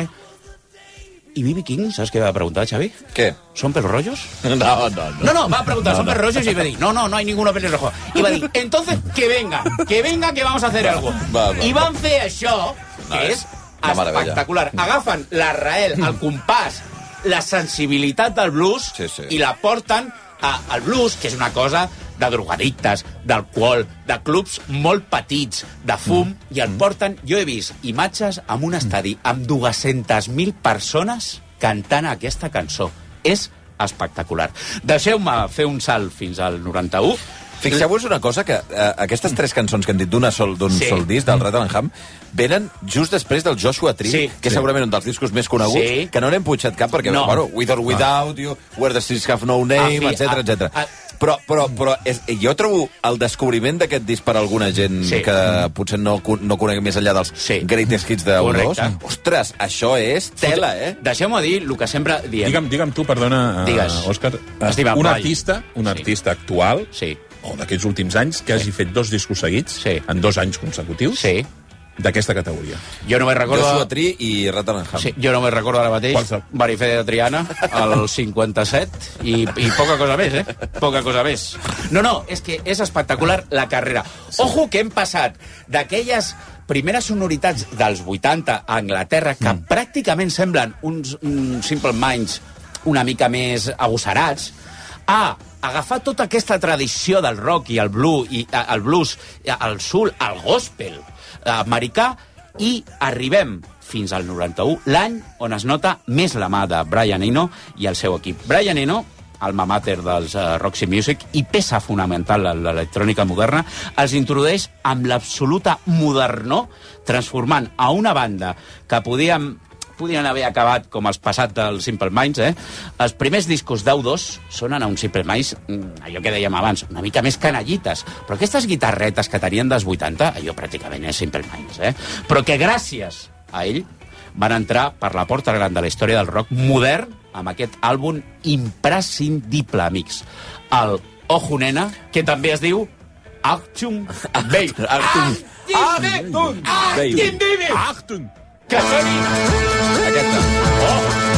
I B.B. King, saps què va preguntar, Xavi? Què? ¿Son pelirrojos? No, va preguntar, ¿son pelirrojos? Y va dir, no hay ninguno pelirrojo. I va dir, entonces, que venga, que vamos a hacer algo. I van fer això, que és espectacular. Agafen l'arrel, el compàs, la sensibilitat del blues i la porten al blues, que és una cosa de drogadictes, d'alcohol, de clubs molt petits, de fum, i el porten... Jo he vist imatges amb un estadi amb 200.000 persones cantant aquesta cançó. És espectacular. Deixeu-me fer un salt fins al 91. Fixeu-vos una cosa, que aquestes tres cançons que hem dit d'un sol disc, del Rattle and Hum, venen just després del Joshua Tree, que és segurament un dels discos més coneguts, que no n'hem punxat cap, perquè, With or Without You, Where the Streets Have No Name, etc. Però jo trobo el descobriment d'aquest disc per alguna gent que potser no conec més enllà dels greatest hits de U2. Ostres, això és tela, Deixeu-me dir el que sempre diem. Digue'm tu, perdona, Òscar, un artista actual, o d'aquests últims anys, que hagi fet 2 discos seguits, en 2 anys consecutius, d'aquesta categoria. Jo no me'n recordo... Joshua Tree i Rattle and Hum. Jo no me'n recordo ara mateix. Marifé de Triana, al 57, i poca cosa més, Poca cosa més. No, és que és espectacular la carrera. Ojo que hem passat d'aquelles primeres sonoritats dels 80 a Anglaterra, que pràcticament semblen uns Simple Minds una mica més agosarats, a agafar tota aquesta tradició del rock i el blues, el soul, el gospel americà, i arribem fins al 91, l'any on es nota més la mà de Brian Eno i el seu equip. Brian Eno, alma mater dels Roxy Music i peça fonamental de l'electrònica moderna, els introdueix amb l'absoluta modernor, transformant a una banda que podien haver acabat com els passats dels Simple Minds, Els primers discos d'U2 sonen a un Simple Minds, allò que dèiem abans, una mica més canallites, però aquestes guitarretes que tenien dels 80, allò pràcticament és Simple Minds, Però que gràcies a ell van entrar per la porta gran de la història del rock modern amb aquest àlbum imprescindible, amics. El Ojo Nena, que també es diu Achtung Baby. Achtung Baby. Achtung. Que soni! Aquesta.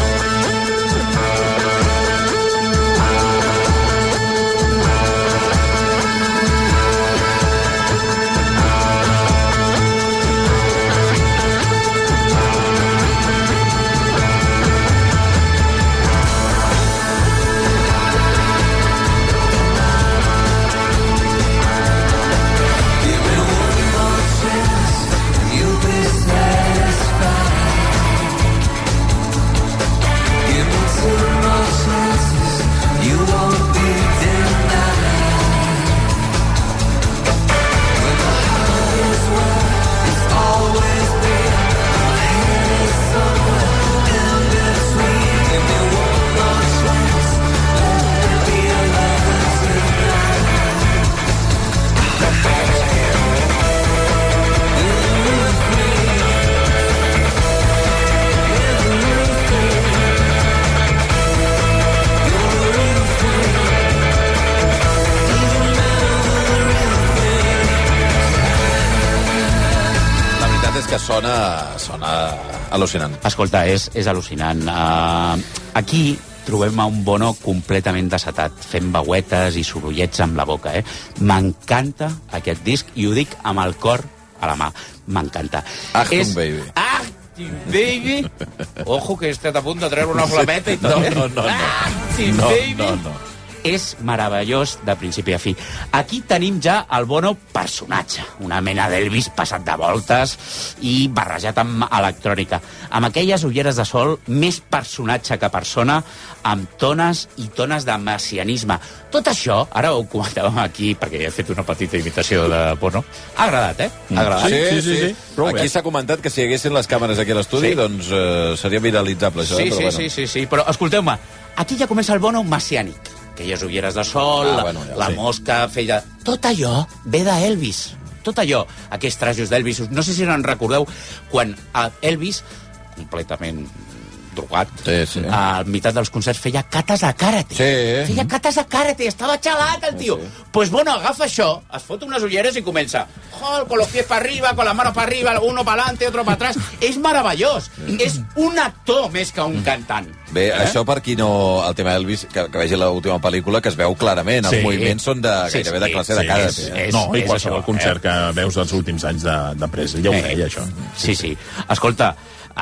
que sona al·lucinant. Escolta, és al·lucinant. Aquí trobem a un Bono completament desatat, fent veuetes i sorollets amb la boca. M'encanta aquest disc i ho dic amb el cor a la mà. M'encanta. Achtung, baby. Achtung, baby. Ojo, que he estat a punt de treure una flameta i tot. No. Achtung, baby. No. És meravellós de principi a fi. Aquí tenim ja el Bono personatge, una mena d'Elvis passat de voltes i barrejat amb electrònica, amb aquelles ulleres de sol, més personatge que persona, amb tones i tones de messianisme. Tot això, ara ho comentàvem aquí, perquè he fet una petita imitació de Bono, ha agradat, Ha agradat. Sí. Aquí s'ha comentat que si hi haguessin les càmeres aquí a l'estudi, doncs seria viralitzable, això. Sí, però escolteu-me, aquí ja comença el Bono messiànic. Aquelles ulleres de sol, la mosca feia... Tot allò ve d'Elvis. Tot allò, aquests trajos d'Elvis. No sé si en recordeu, quan Elvis, completament drogat, a mitad dels concerts feia cates de karate. Feia cates de karate, estava xalat el tio. Pues bueno, agafa això, es fot unes ulleres i comença con los pies para arriba, con la mano para arriba, uno para adelante, otro para atrás. És meravellós. És un actor més que un cantant. Bé, això per qui no... El tema Elvis, que vegi l'última pel·lícula, que es veu clarament. Els moviments són gairebé de classe de karate. No, i qualsevol concert que veus dels últims anys de presa. Ja ho feia, això. Sí. Escolta,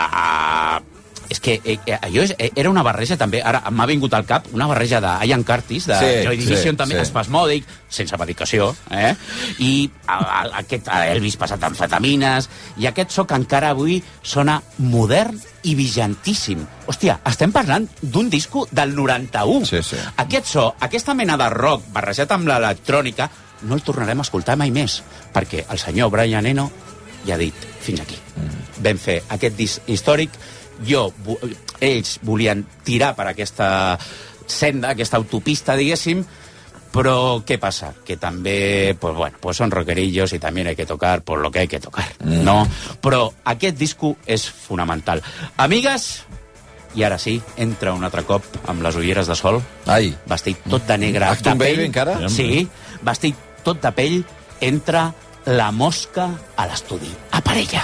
és que allò era una barreja també, ara m'ha vingut al cap una barreja d'Ian Curtis, de Joy Division també, espasmòdic, sense medicació, i aquest Elvis passat amfetamines, i aquest so que encara avui sona modern i vigentíssim. Hòstia, estem parlant d'un disco del 91. Aquest so, aquesta mena de rock barrejat amb l'electrònica, no el tornarem a escoltar mai més, perquè el senyor Brian Eno ja ha dit, fins aquí. Vam fer aquest disc històric, ells volien tirar per aquesta senda, aquesta autopista, diguéssim, però què passa? Que també, pues son rockerillos y también hay que tocar por lo que hay que tocar, no? Però aquest disco és fonamental. Amigues, i ara sí, entra un altre cop amb les ulleres de sol, vestit tot de negre, Achtung, de pell. Baby, encara? Sí, vestit tot de pell, entra la mosca a l'estudi. A parella.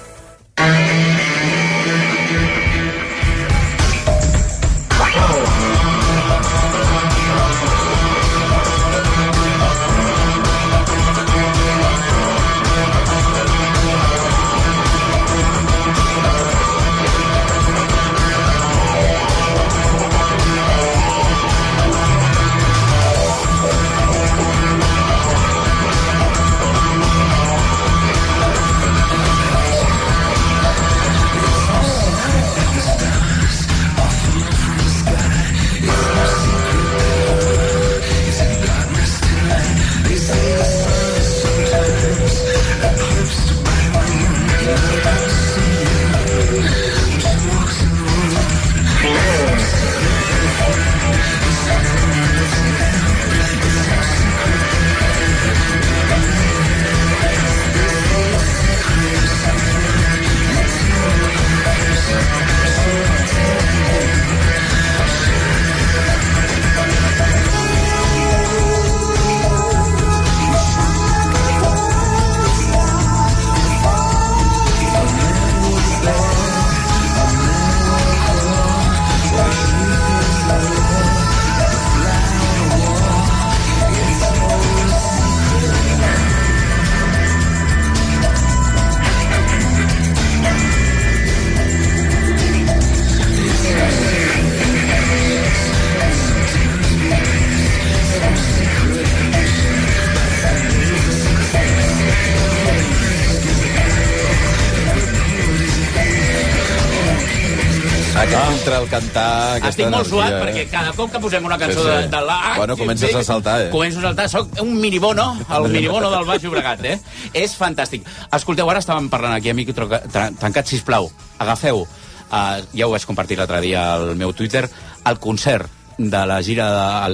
El cantar... Estic molt suat perquè cada cop que posem una cançó de la... Bueno, comences a saltar, Començo a saltar, soc un minibono, el minibono del Baix Llobregat, És fantàstic. Escolteu, ara estàvem parlant aquí a micro tancat, sisplau, agafeu, ja ho vaig compartir l'altre dia al meu Twitter, el concert de la gira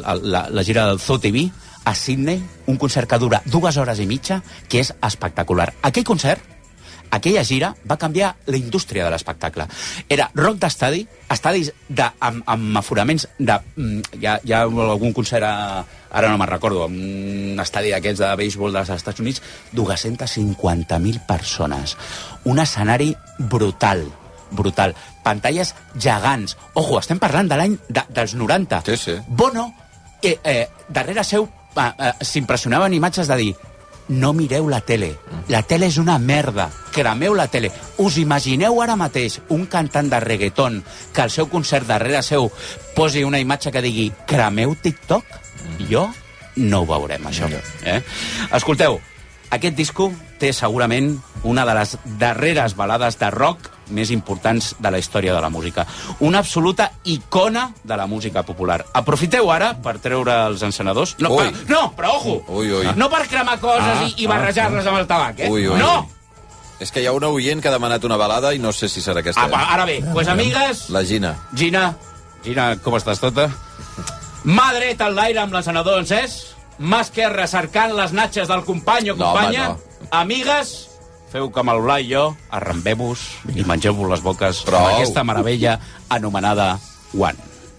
del Zoo TV a Sydney, un concert que dura 2 hores i mitja, que és espectacular. Aquell concert, aquella gira va canviar la indústria de l'espectacle. Era rock d'estadi, estadis amb aforaments de... Hi ha algun concert, ara no me'n recordo, un estadi d'aquests de béisbol dels Estats Units, 250.000 persones. Un escenari brutal. Pantalles gegants. Ojo, estem parlant de l'any dels 90. Sí. Bono, darrere seu, s'impressionaven imatges de dir: no mireu la tele és una merda, cremeu la tele. Us imagineu ara mateix un cantant de reggaeton que al seu concert darrere seu posi una imatge que digui cremeu TikTok? Jo no ho veurem, això. Escolteu, aquest disco té segurament una de les darreres balades de rock més importants de la història de la música. Una absoluta icona de la música popular. Aprofiteu ara per treure els encenedors. Però ojo! No per cremar coses i barrejar-les amb el tabac, No! És que hi ha una oient que ha demanat una balada i no sé si serà aquesta. Ara bé, pues amigues... La Gina. Gina, com estàs tota? Mà dreta en l'aire amb l'encenedor encès, mà esquerra cercant les natxes del company o companya. Amigues... Feu com el Blai i jo, arrambem-vos i mengeu-vos les boques amb aquesta meravella anomenada One.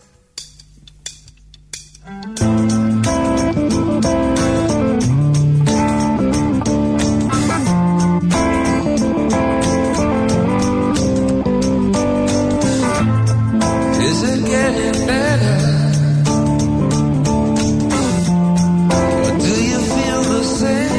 Is it getting better? Or do you feel the same?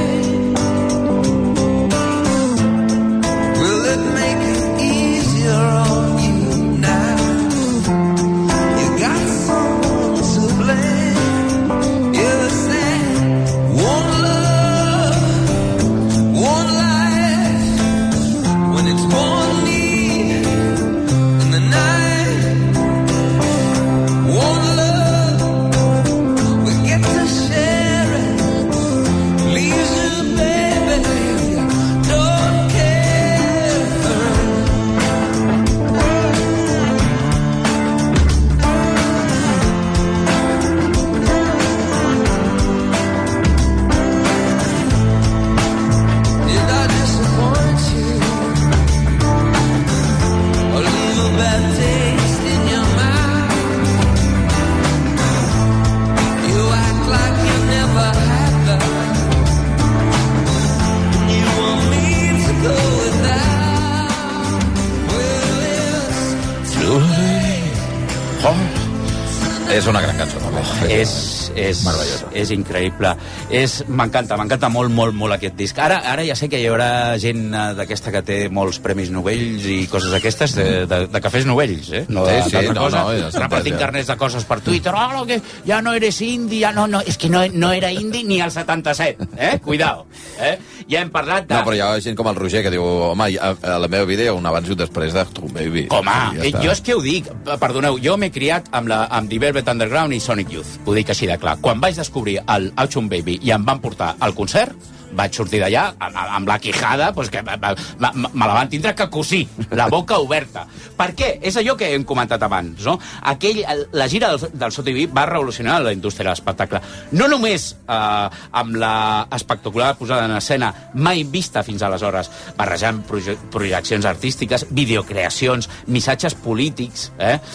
És una gran cançó, també. És increïble. M'encanta molt aquest disc. Ara ja sé que hi haurà gent d'aquesta que té molts premis Novells i coses aquestes, de cafès Novells, no d'altra cosa. Repartint carnets de coses per Twitter. Que ja no eres indi, és que no era indi ni al 77, cuidao. Ja hem parlat de... No, però hi ha gent com el Roger que diu, home, a la meva vida hi ha un abans i un després de Tu Baby. Home, jo és que ho dic, perdoneu, jo m'he criat amb The Velvet Underground i Sonic Youth, ho dic així de clar. Quan vaig descobrir el Autumn Baby i em van portar al concert, vaig sortir d'allà amb la quijada, pues que me la van tindre que cosir, la boca oberta. Per què? És allò que hem comentat abans, no? La gira del SOTV va revolucionar la indústria de l'espectacle. No només amb la espectacular posada en escena mai vista fins aleshores, barrejant projeccions artístiques, videocreacions, missatges polítics,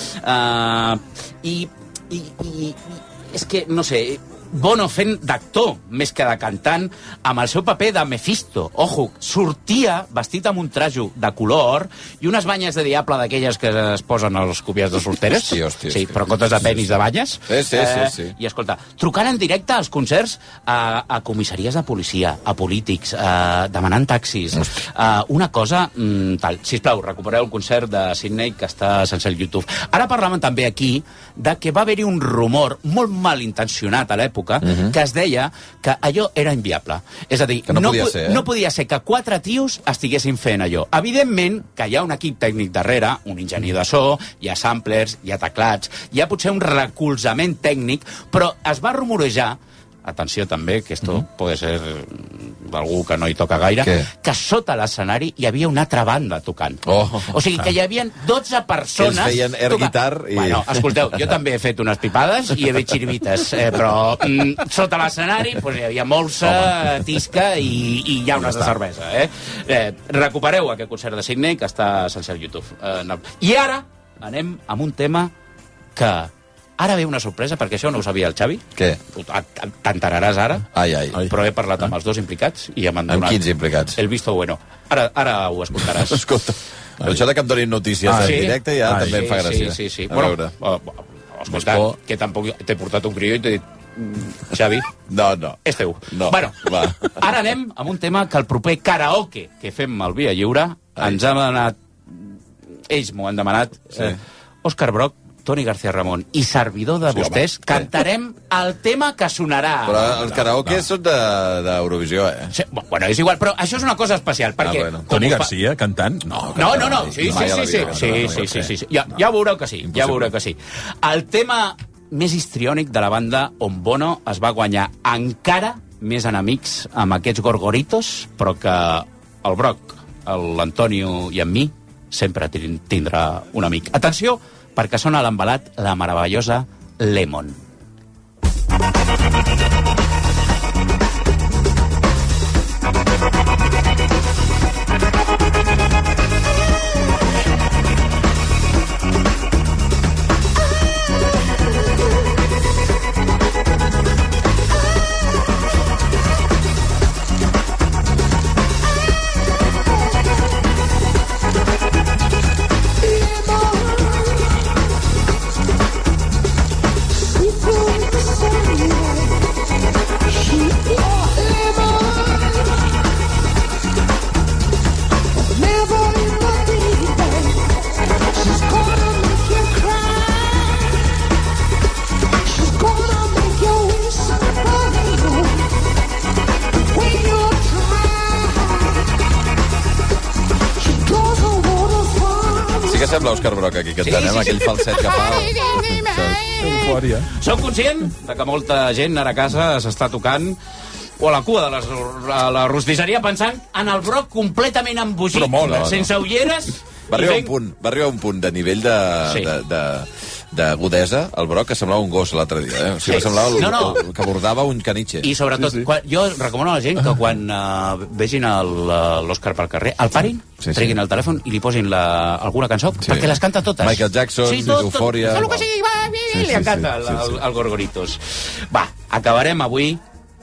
i és que, no sé... Bono fent d'actor més que de cantant amb el seu paper de Mephisto. Ojo, sortia vestit amb un trajo de color i unes banyes de diable d'aquelles que es posen als copiats de solteres. Sí, hòstia. Sí, però en comptes de penis de banyes. Sí. I escolta, trucant en directe als concerts a comissaries de policia, a polítics, demanant taxis. Una cosa tal. Sisplau, recupereu el concert de Sydney que està sense el YouTube. Ara parlàvem també aquí de que va haver-hi un rumor molt malintencionat a l'època que es deia que allò era inviable. És a dir, que no podia ser que 4 tios estiguessin fent allò. Evidentment que hi ha un equip tècnic darrere, un enginyer de so, hi ha samplers, hi ha teclats, hi ha potser un recolzament tècnic, però es va rumorejar, atenció també, que esto puede ser d'algú que no hi toca gaire, que sota l'escenari hi havia una altra banda tocant. O sigui, que hi havia 12 persones... Que els feien air guitar i... Bueno, escolteu, jo també he fet unes pipades i he fet xirivites, però sota l'escenari hi havia molsa, tisca i llaunes de cervesa. Recupereu aquest concert de Sydney, que està sense el YouTube. I ara anem amb un tema que Ara ve una sorpresa, perquè això no ho sabia el Xavi. Què? T'enteraràs ara. Ai. Però he parlat amb els dos implicats i ja m'han donat... Amb quins implicats? El visto bueno. Ara ho escoltaràs. Escolta, això de que em donin notícies en directe ja també em fa gràcia. Sí. Bueno, escolta, que tampoc t'he portat un crió i t'he dit, Xavi, no. És teu. No. Bueno, ara anem amb un tema que el proper karaoke que fem al Via Lliure ens ha demanat... Ells m'ho han demanat. Òscar Broc, Toni García Ramon i servidor de vostès, cantarem el tema que sonarà. Però els karaoke són d'Eurovisió, Sí, bueno, és igual, però això és una cosa especial, perquè... Toni García cantant? No. Sí. Ja veureu que sí, El tema més histriònic de la banda on Bono es va guanyar encara més enemics amb aquests gorgoritos, però que el Broc, l'Antonio i amb mi sempre tindrà un amic. Atenció, perquè sona a l'embalat la meravellosa Lemon. Sembla Òscar Broc aquí cantant, aquell falset que fa. Eufòria. Soc conscient de que molta gent ara a casa s'està tocant o a la cua de la rostisseria pensant en el Broc completament embogit, sense ulleres. Va arribar un punt de nivell d'agudesa, el Broc, que semblava un gos l'altre dia. O sigui, semblava que bordava un caniche. I sobretot, jo recomano a la gent que quan vegin l'Òscar pel carrer, el parin, treguin el telèfon i li posin alguna cançó, perquè les canta totes. Michael Jackson, Eufòria... Tot el que sigui, li encanta el Gorgoritos. Va, acabarem avui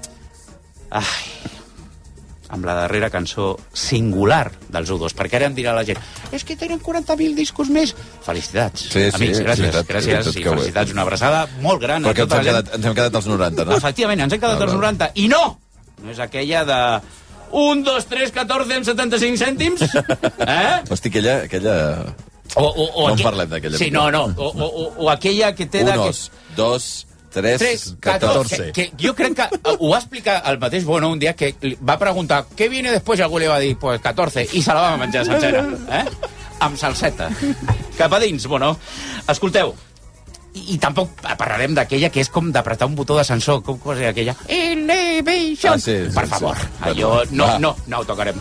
amb la darrera cançó singular dels U2, perquè ara em dirà la gent és que tenen 40.000 discos més. Felicitats, amics, gràcies i felicitats, una abraçada molt gran a tota la gent. Ens hem quedat als 90, no? Efectivament, ens hem quedat als 90, i no és aquella de 1, 2, 3, 14 amb 75 cèntims. Hosti, aquella... No en parlem d'aquella. Sí, no. O aquella que té... 1, 2, 3, 14. Que jo crec que ho va explicar el mateix Bono un dia, que va preguntar què viene després, i algú li va dir pues 14, i se la va menjar sencera, amb salseta. Cap a dins, Bono. Escolteu, i tampoc parlarem d'aquella que és com d'apretar un botó d'ascensor, com cosa aquella Elevation. Per favor, allò no ho tocarem.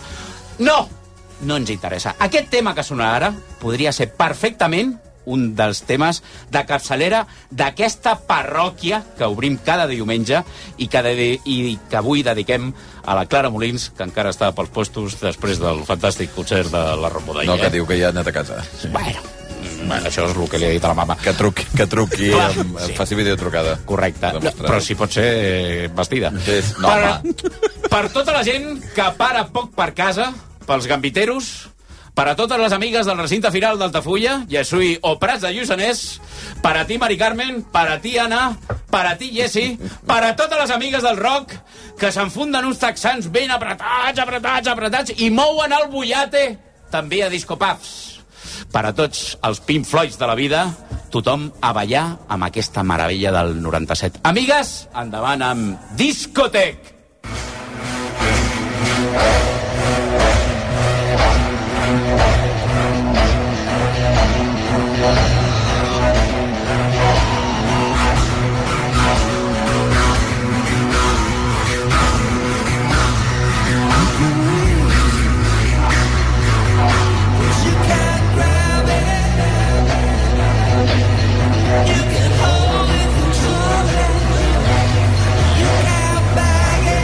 No ens interessa. Aquest tema que sonarà ara podria ser perfectament un dels temes de capçalera d'aquesta parròquia que obrim cada diumenge i que avui dediquem a la Clara Molins, que encara està pels postos després del fantàstic concert de la Romodaia. No, que diu que ja ha anat a casa. Bueno, això és el que li ha dit a la mama. Que truqui, faci videotrucada. Correcte, però si pot ser vestida. Per tota la gent que para poc per casa, pels gambiteros, per a totes les amigues del recinte firal d'Altafulla, Jesui o Prats de Lluçanès, per a ti, Mari Carmen, per a ti, Anna, per a ti, Jessi, per a totes les amigues del rock que s'enfunden uns texans ben apretats i mouen el bullate també a discopubs. Per a tots els Pink Floyds de la vida, tothom a ballar amb aquesta meravella del 97. Amigues, endavant amb Discotech! You can hold it, control it. You can't bag it.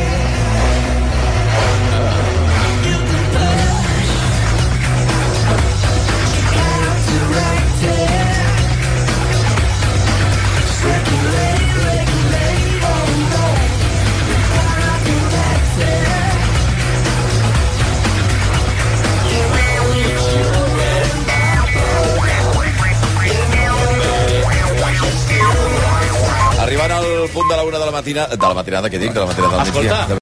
de la matinada, què dic? De la matinada del migdia.